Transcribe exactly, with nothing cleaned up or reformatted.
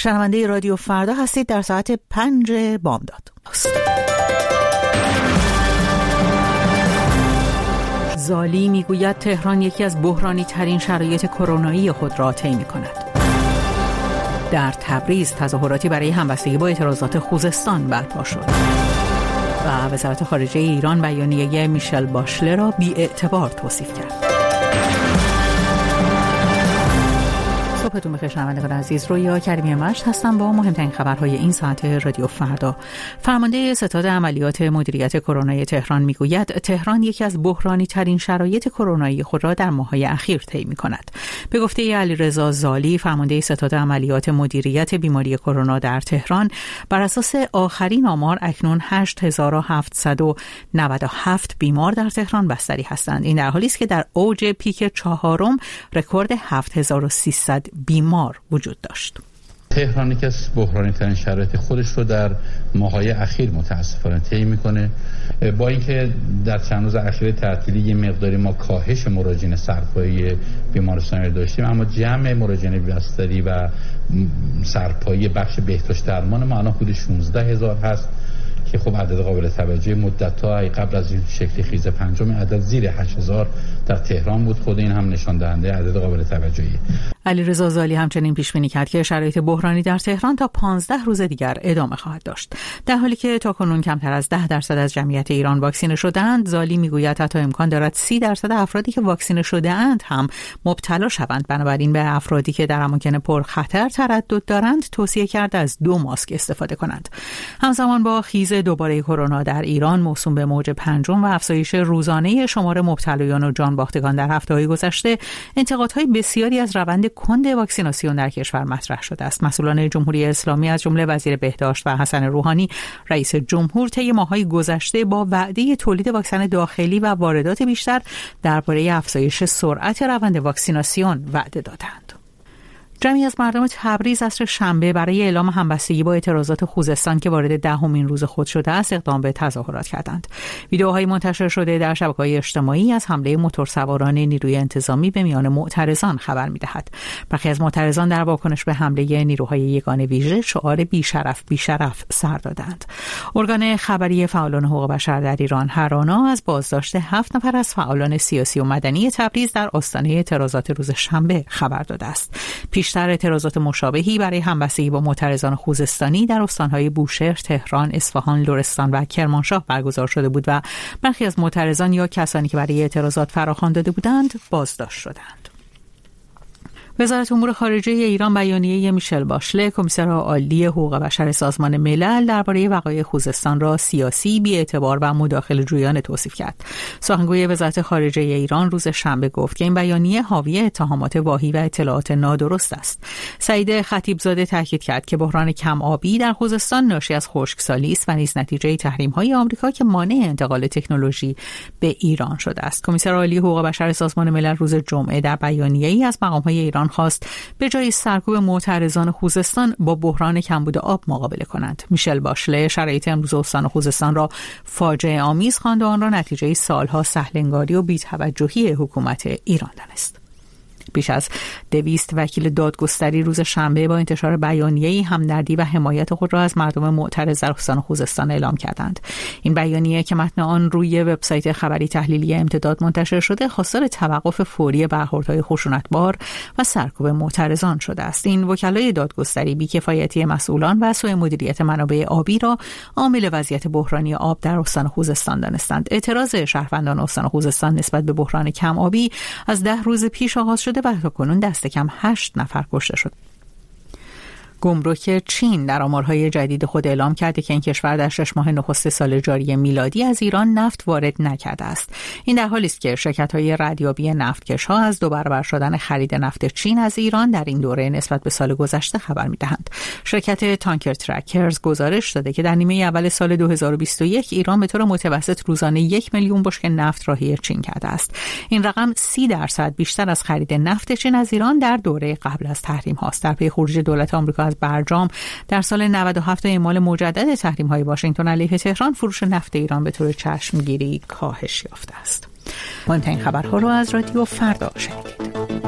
شنونده رادیو فردا هستید. در ساعت پنج بامداد است. زالی میگوید تهران یکی از بحرانی ترین شرایط کرونایی خود را طی می‌کند. در تبریز تظاهراتی برای همبستگی با اعتراضات خوزستان برپا شد و وزارت خارجه ایران بیانیه میشل باشله را بی‌اعتبار توصیف کرد. صبحتون بخیر شنوندگان عزیز، رویا کریمی مشت هستم با مهمترین خبرهای این ساعت رادیو فردا. فرمانده ستاد عملیات مدیریت کرونای تهران میگوید تهران یکی از بحرانی ترین شرایط کرونایی خود را در ماه‌های اخیر طی می‌کند. به گفته علیرضا زالی، فرمانده ستاد عملیات مدیریت بیماری کرونا در تهران، بر اساس آخرین آمار اکنون هشت هزار و هفتصد و نود و هفت بیمار در تهران بستری هستند. این در حالی است که در اوج پیک چهارم رکورد هفت هزار و سیصد بیمار وجود داشت. تهران یکی از بحرانی ترین شرایط خودش رو در ماه‌های اخیر متاسفانه طی میکنه. با اینکه در چند روز اخیر تعطیلی یه مقداری ما کاهش مراجعین سرپایی بیمارستانی داشتیم، اما جمع مراجعین بستری و سرپایی بخش بهداشت درمان ما الان حدود شانزده هزار هست که خب عدد قابل توجه. مدت‌ها قبل از این شکل خیز پنجم عدد زیر هشت هزار در تهران بود. خود این هم نشان دهنده عدد قابل توجهیه. علیرضا زالی همچنین پیش بینی کرد که شرایط بحرانی در تهران تا پانزده روز دیگر ادامه خواهد داشت. در حالی که تاکنون کمتر از ده درصد از جمعیت ایران واکسینه شده‌اند، زالی میگوید حتی امکان دارد سی درصد افرادی که واکسینه شده‌اند هم مبتلا شوند. بنابراین به افرادی که در اماکن پرخطر تردد دارند توصیه کرد از دو ماسک استفاده کنند. همزمان با خیز دوباره کرونا در ایران موسوم به موج پنجم و افزایش روزانه شمار مبتلایان و جان باختگان در هفته‌های گذشته، انتقادهای بسیاری از روند کند واکسیناسیون در کشور مطرح شده است. مسئولان جمهوری اسلامی از جمله وزیر بهداشت و حسن روحانی رئیس جمهور طی ماه‌های گذشته با وعده تولید واکسن داخلی و واردات بیشتر درباره افزایش سرعت روند واکسیناسیون وعده دادند. جمعی از مردم تبریز عصر شنبه برای اعلام همبستگی با اعتراضات خوزستان که وارد دهمین روز خود شده است اقدام به تظاهرات کردند. ویدیوهای منتشر شده در شبکه‌های اجتماعی از حمله موتورسواران نیروی انتظامی به میان معترضان خبر می‌دهد. برخی از معترضان در واکنش به حمله نیروهای یگان ویژه شعار بی‌شرف بی‌شرف سر دادند. ارگان خبری فعالان حقوق بشر در ایران هرانا از بازداشت هفت نفر از فعالان سیاسی و مدنی تبریز در آستانه اعتراضات روز شنبه خبر داده است. پیش در اعتراضات مشابهی برای همبستگی با معترضان خوزستانی در استانهای بوشهر، تهران، اصفهان، لرستان و کرمانشاه برگزار شده بود و برخی از معترضان یا کسانی که برای اعتراضات فراخوان داده بودند بازداشت شدند. وزارت امور خارجه ایران بیانیه میشل باشله، کمیسر عالی حقوق بشر سازمان ملل، درباره وقایع خوزستان را سیاسی، بی‌اعتبار و مداخله‌جویانه توصیف کرد. سخنگوی وزارت خارجه ایران روز شنبه گفت که این بیانیه حاوی اتهامات واهی و اطلاعات نادرست است. سعید خطیبزاده تاکید کرد که بحران کم آبی در خوزستان ناشی از خشکسالی است و نیز نتیجه تحریم‌های آمریکا که مانع انتقال تکنولوژی به ایران شده است. کمیسر عالی حقوق بشر سازمان ملل روز جمعه در بیانیه‌ای از مقام‌های ایران خواست به جای سرکوب معترضان خوزستان با بحران کمبود آب مقابله کنند. میشل باشله شرایط امروز استان خوزستان را فاجعه آمیز خواند و آن را نتیجه سالها سهلنگاری و بی‌توجهی حکومت ایران دانست. بیش از دویست وکیل دادگستری روز شنبه با انتشار بیانیه‌ای همدردی و حمایت خود را از مردم معترض در استان خوزستان اعلام کردند. این بیانیه که متن آن روی وبسایت خبری تحلیلی امتداد منتشر شده، خواستار توقف فوری برخوردهای خشونتبار و سرکوب معترضان شده است. این وکلای دادگستری بی‌کفایتی مسئولان و سوء مدیریت منابع آبی را عامل وضعیت بحرانی آب در استان خوزستان دانستند. اعتراض شهروندان استان خوزستان نسبت به بحران کم آبی از ده روز پیش آغاز شده و تاکنون دست کم هشت نفر کشته شد. گمرک چین در آمارهای جدید خود اعلام کرده که این کشور در شش ماه نخست سال جاری میلادی از ایران نفت وارد نکرده است. این در حالی است که شرکت‌های ردیابی نفتکش‌ها از دو برابر شدن خرید نفت چین از ایران در این دوره نسبت به سال گذشته خبر می‌دهند. شرکت تانکر ترکرز گزارش داده که در نیمه اول سال دو هزار و بیست و یک ایران به طور متوسط روزانه یک میلیون بشکه نفت راهی چین کرده است. این رقم سی درصد بیشتر از خرید نفت چین از ایران در دوره قبل از تحریم هاست. در پی خروج دولت آمریکا از برجام در سال نود و هفت اعمال مجدد تحریم‌های واشنگتن علیه تهران، فروش نفت ایران به طور چشمگیری کاهش یافته است. مهمترین خبرها رو از رادیو فردا شنیدید.